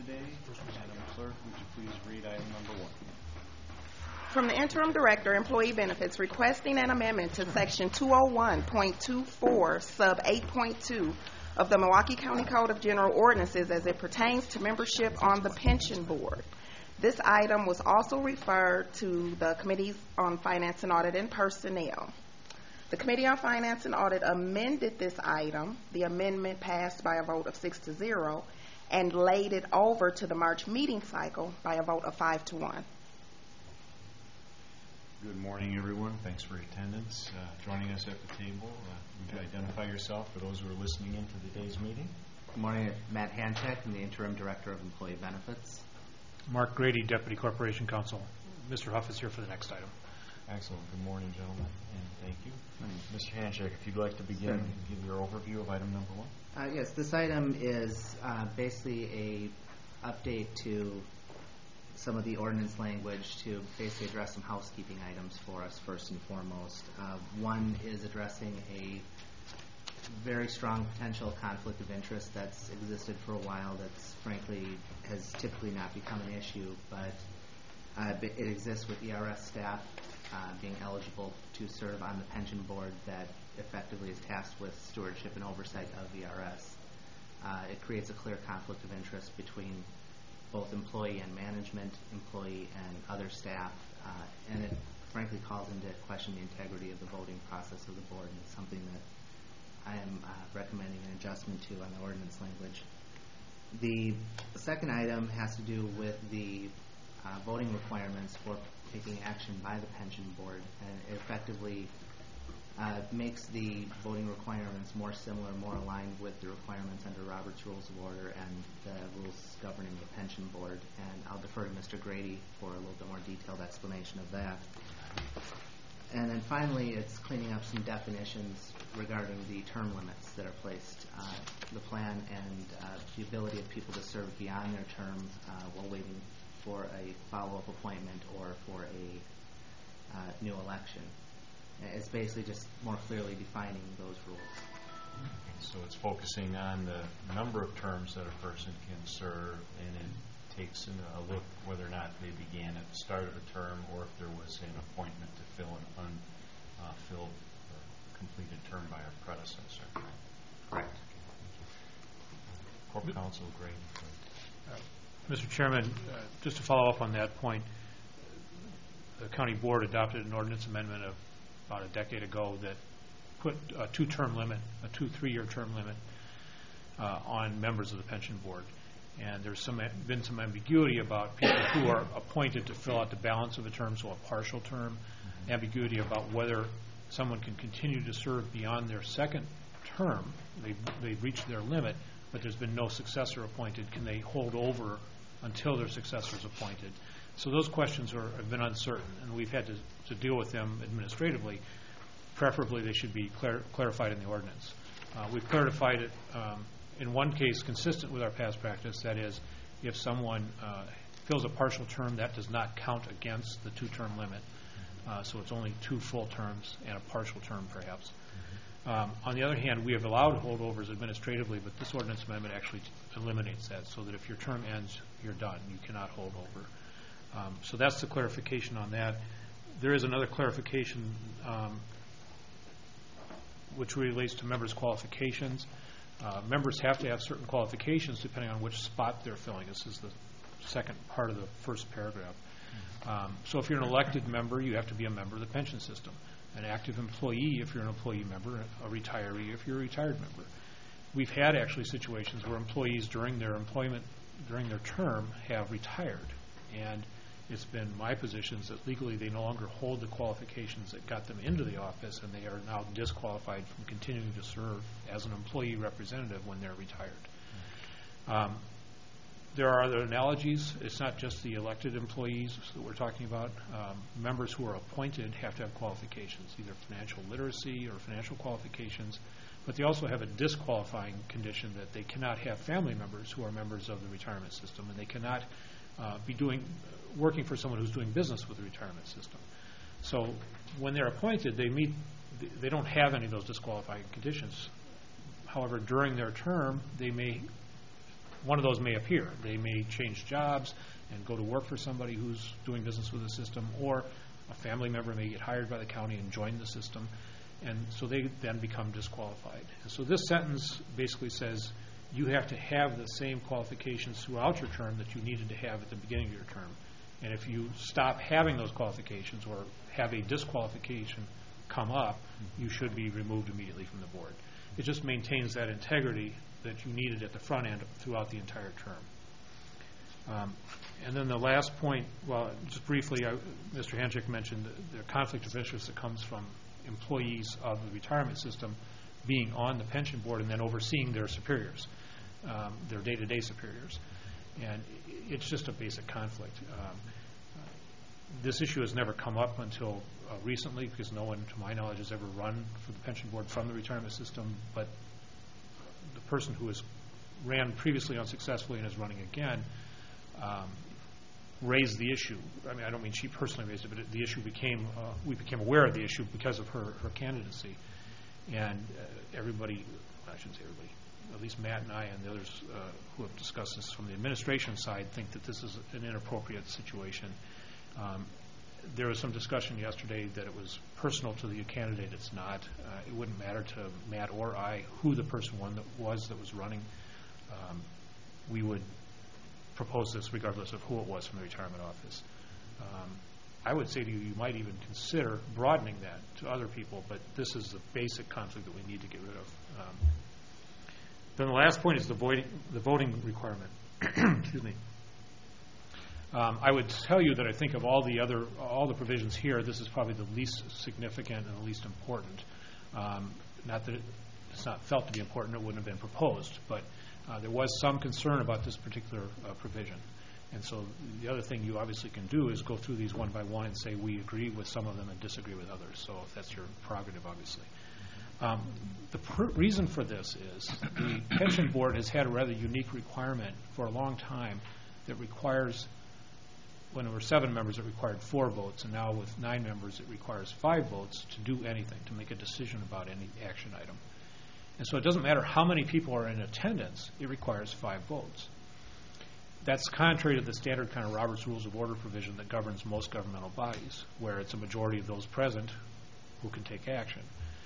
today. Madam Clerk, would you please read item number 1? From the Interim Director, Employee Benefits, requesting an amendment to Section 201.24, Sub 8.2 of the Milwaukee County Code of General Ordinances as it pertains to membership on the Pension Board. This item was also referred to the Committees on Finance and Audit and Personnel. The Committee on Finance and Audit amended this item. The amendment passed by a vote of 6-0 and laid it over to the March meeting cycle by a vote of 5-1. Good morning, everyone. Thanks for your attendance. Joining us at the table, would you identify yourself for those who are listening in to today's meeting? Good morning. Matt Hanchek. I'm the Interim Director of Employee Benefits. Mark Grady, Deputy Corporation Counsel. Mr. Huff is here for the next item. Excellent. Good morning, gentlemen, and thank you. Mr. Hanchek, if you'd like to begin, give your overview of item number 1. Yes, this item is basically a update to some of the ordinance language to basically address some housekeeping items for us first and foremost. One is addressing a very strong potential conflict of interest that's existed for a while that's frankly has typically not become an issue, but it exists with ERS staff being eligible to serve on the pension board that effectively is tasked with stewardship and oversight of ERS. It creates a clear conflict of interest between both employee and management, employee and other staff, and it frankly calls into question the integrity of the voting process of the board, and it's something that I am recommending an adjustment to on the ordinance language. The second item has to do with the voting requirements for taking action by the pension board, and it effectively makes the voting requirements more similar, more aligned with the requirements under Robert's Rules of Order and the rules governing the pension board. And I'll defer to Mr. Grady for a little bit more detailed explanation of that. And then finally, it's cleaning up some definitions regarding the term limits that are placed on the plan and the ability of people to serve beyond their term while waiting for a follow-up appointment or for a new election. It's basically just more clearly defining those rules. So it's focusing on the number of terms that a person can serve, and it takes a look whether or not they began at the start of a term or if there was an appointment to fill an unfilled or completed term by a predecessor. Correct. Corporate Counsel Grady. Mr. Chairman, just to follow up on that point, the County Board adopted an ordinance amendment of about a decade ago that put a two-term limit, a 2-3-year term limit on members of the pension board. And there's been some ambiguity about people who are appointed to fill out the balance of a term, so a partial term, ambiguity about whether someone can continue to serve beyond their second term. They've reached their limit, but there's been no successor appointed. Can they hold over until their successor is appointed? So those questions have been uncertain, and we've had to deal with them administratively. Preferably, they should be clarified in the ordinance. We've clarified it in one case consistent with our past practice. That is, if someone fills a partial term, that does not count against the 2-term limit. So it's only 2 full terms and a partial term, perhaps. On the other hand, we have allowed holdovers administratively, but this ordinance amendment actually eliminates that, so that if your term ends, you're done. You cannot hold over. So that's the clarification on that. There is another clarification which relates to members' qualifications. Members have to have certain qualifications depending on which spot they're filling. This is the second part of the first paragraph. So if you're an elected member, you have to be a member of the pension system. An active employee if you're an employee member, a retiree if you're a retired member. We've had actually situations where employees during their employment, during their term, have retired. And it's been my positions that legally they no longer hold the qualifications that got them into the office, and they are now disqualified from continuing to serve as an employee representative when they're retired. There are other analogies. It's not just the elected employees that we're talking about. Members who are appointed have to have qualifications, either financial literacy or financial qualifications, but they also have a disqualifying condition that they cannot have family members who are members of the retirement system, and they cannot be working for someone who's doing business with the retirement system. So when they're appointed, they don't have any of those disqualifying conditions. However, during their term, they may one of those may appear. They may change jobs and go to work for somebody who's doing business with the system, or a family member may get hired by the county and join the system, and so they then become disqualified. And so this sentence basically says you have to have the same qualifications throughout your term that you needed to have at the beginning of your term. And if you stop having those qualifications or have a disqualification come up, you should be removed immediately from the board. It just maintains that integrity that you needed at the front end throughout the entire term. And then the last point, well, just briefly, Mr. Hanchik mentioned the conflict of interest that comes from employees of the retirement system being on the pension board and then overseeing their superiors, their day-to-day superiors. And it's just a basic conflict. This issue has never come up until recently, because no one, to my knowledge, has ever run for the pension board from the retirement system, but the person who has ran previously unsuccessfully and is running again raised the issue. I mean, I don't mean she personally raised it, but the issue became, we became aware of the issue because of her candidacy. And everybody, I shouldn't say everybody, at least Matt and I and the others who have discussed this from the administration side think that this is an inappropriate situation. There was some discussion yesterday that it was personal to the candidate. It's not. It wouldn't matter to Matt or I who the person that was running. We would propose this regardless of who it was from the retirement office. I would say to you, you might even consider broadening that to other people, but this is the basic conflict that we need to get rid of. Then the last point is the voting requirement. Excuse me. I would tell you that I think of all the provisions here, this is probably the least significant and the least important. Not that it's not felt to be important, it wouldn't have been proposed, but there was some concern about this particular provision. And so the other thing you obviously can do is go through these one by one and say we agree with some of them and disagree with others. So if that's your prerogative, obviously. The reason for this is the pension board has had a rather unique requirement for a long time that requires, when there were 7 members, it required 4 votes, and now with 9 members, it requires 5 votes to do anything, to make a decision about any action item. And so it doesn't matter how many people are in attendance, it requires 5 votes. That's contrary to the standard kind of Robert's Rules of Order provision that governs most governmental bodies, where it's a majority of those present who can take action.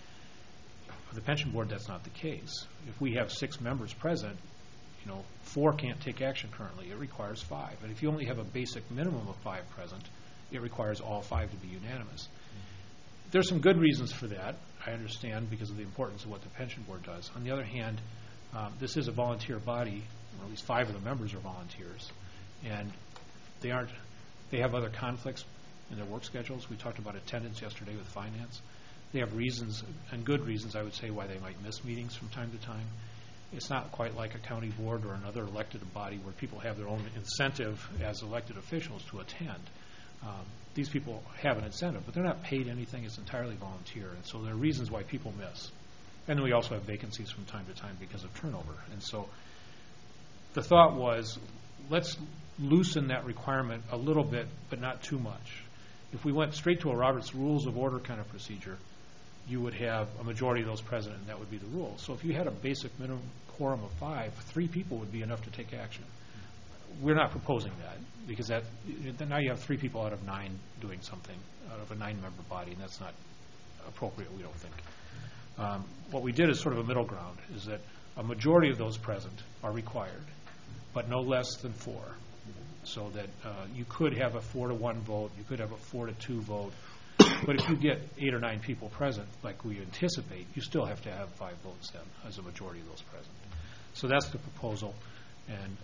For the pension board, that's not the case. If we have 6 members present, 4 can't take action currently. It requires 5. And if you only have a basic minimum of 5 present, it requires all 5 to be unanimous. There's some good reasons for that, I understand, because of the importance of what the pension board does. On the other hand, this is a volunteer body, or at least 5 of the members are volunteers, and they have other conflicts in their work schedules. We talked about attendance yesterday with finance. They have reasons, and good reasons, I would say, why they might miss meetings from time to time. It's not quite like a county board or another elected body where people have their own incentive as elected officials to attend. These people have an incentive, but they're not paid anything. It's entirely volunteer, and so there are reasons why people miss. And then we also have vacancies from time to time because of turnover. And so the thought was, let's loosen that requirement a little bit, but not too much. If we went straight to a Robert's Rules of Order kind of procedure, you would have a majority of those present, and that would be the rule. So if you had a basic minimum quorum of 5, 3 people would be enough to take action. We're not proposing that, because then now you have 3 people out of 9 doing something, out of a 9-member body, and that's not appropriate, we don't think. What we did is sort of a middle ground, is that a majority of those present are required, but no less than 4. So that you could have a 4-to-1 vote, you could have a 4-to-2 vote, but if you get 8 or 9 people present, like we anticipate, you still have to have 5 votes then, as a majority of those present. So that's the proposal, and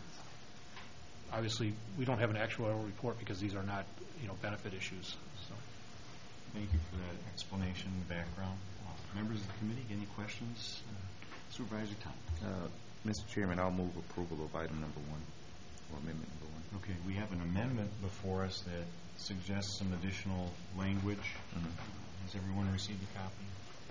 obviously we don't have an actuarial report because these are not, benefit issues. So. Thank you for that explanation and background. Members of the committee, any questions? Supervisor Tom. Mr. Chairman, I'll move approval of item number 1, or amendment number 1. Okay, we have an amendment before us that suggests some additional language. Has everyone received a copy?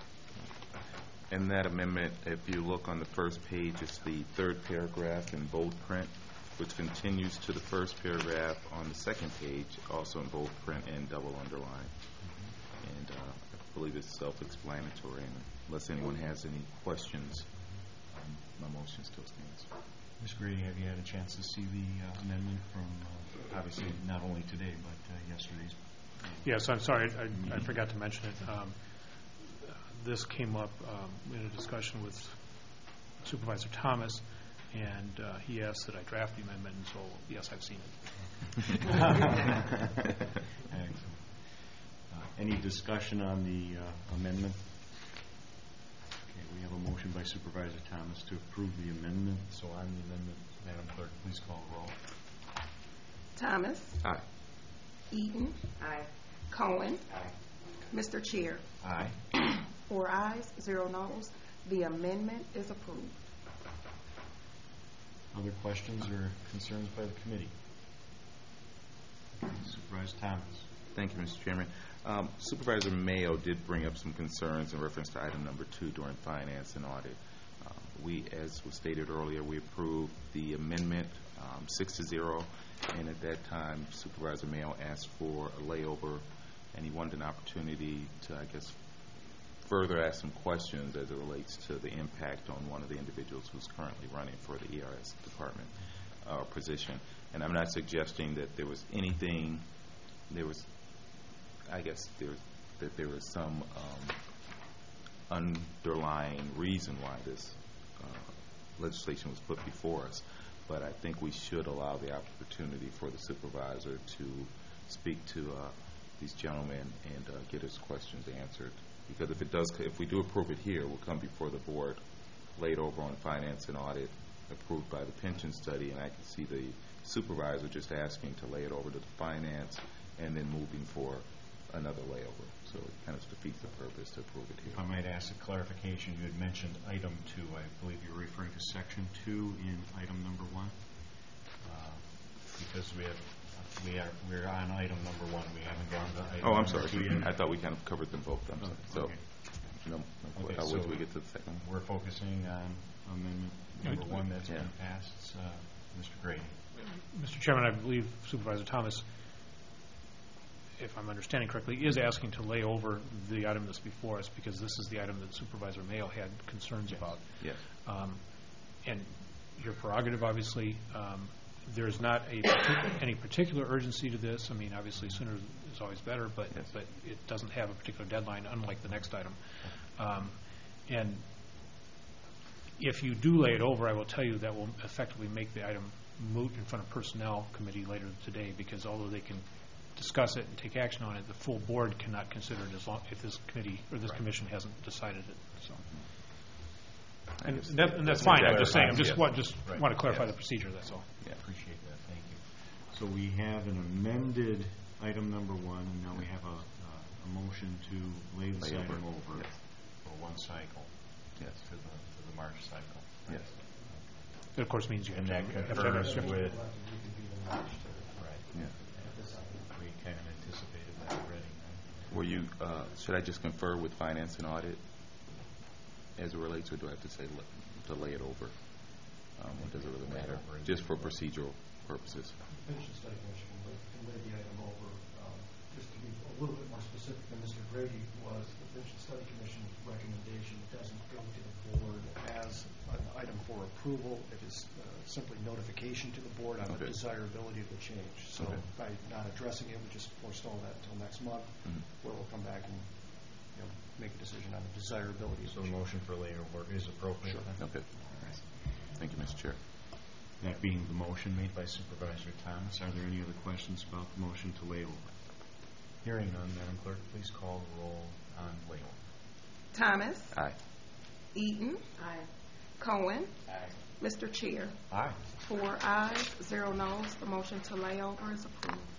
In that amendment, if you look on the first page, it's the 3rd paragraph in bold print, which continues to the first paragraph on the 2nd page, also in bold print and double underline. And I believe it's self-explanatory. And unless anyone has any questions, my motion still stands. Ms. Grady, have you had a chance to see the amendment from, obviously, not only today, but yesterday's? Yes, I'm sorry, I forgot to mention it. This came up in a discussion with Supervisor Thomas, and he asked that I draft the amendment, and so, yes, I've seen it. Excellent. Any discussion on the amendment? Okay, we have a motion by Supervisor Thomas to approve the amendment. So on the amendment, Madam Clerk, please call the roll. Thomas. Aye. Eaton. Aye. Cohen. Aye. Mr. Chair. Aye. 4 ayes, 0 noes. The amendment is approved. Other questions or concerns by the committee? Supervisor Thomas. Thank you, Mr. Chairman. Supervisor Mayo did bring up some concerns in reference to item number 2 during finance and audit. We, as was stated earlier, we approved the amendment 6-0, and at that time, Supervisor Mayo asked for a layover, and he wanted an opportunity to, I guess, further ask some questions as it relates to the impact on one of the individuals who's currently running for the ERS department position. And I'm not suggesting that there was anything, there was, I guess, that there was some underlying reason why this legislation was put before us. But I think we should allow the opportunity for the supervisor to speak to these gentlemen and get his questions answered. Because if we do approve it here, we'll come before the board, laid over on finance and audit, approved by the pension study, and I can see the supervisor just asking to lay it over to the finance and then moving for another layover. So it kind of defeats the purpose to approve it here. If I might ask a clarification, you had mentioned item 2. I believe you're referring to section 2 in item number 1, because we're on item number 1. We haven't gone to item. Oh, I'm number sorry. 2 yet. I thought we kind of covered them both. I'm sorry. So, okay. no, Okay, how so would we get to the second one? We're focusing on amendment number 1 that's been passed. It's, Mr. Grady. Mr. Chairman, I believe Supervisor Thomas, if I'm understanding correctly, is asking to lay over the item that's before us because this is the item that Supervisor Mayo had concerns about. Yes. And your prerogative, obviously, there's not any particular urgency to this. I mean, obviously, sooner is always better, but yes. but it doesn't have a particular deadline, unlike the next item. And if you do lay it over, I will tell you that will effectively make the item moot in front of Personnel Committee later today, because although they can discuss it and take action on it, the full board cannot consider it as long if this committee or this commission hasn't decided it. So. And that's fine. I'm just saying. I just want to clarify the procedure. That's all. Yeah. Appreciate that. Thank you. So we have an amended item number 1, and now we have a motion to lay this item over for 1 cycle. Yes. To the March cycle. Yes. It of course means you And that have to concurs have with. Yeah. We kind of anticipated that already. Right? Were you? Should I just confer with finance and audit as it relates, or do I have to say to lay it over? Or does it really matter? Just for procedural purposes. The Pension Study Commission can lay the item over. Just to be a little bit more specific than Mr. Grady was, the Pension Study Commission's recommendation doesn't go to the board as an item for approval. It is simply notification to the board on the desirability of the change. So by not addressing it, we just forestall that until next month, where we'll come back and make a decision on the desirability. So the motion for layover is appropriate. Sure. Okay. Thank you, Mr. Chair. That being the motion made by Supervisor Thomas, are there any other questions about the motion to lay over? Hearing none, Madam Clerk, please call the roll on layover. Thomas. Aye. Eaton. Aye. Cohen. Aye. Mr. Chair. Aye. 4 ayes, 0 noes. The motion to lay over is approved.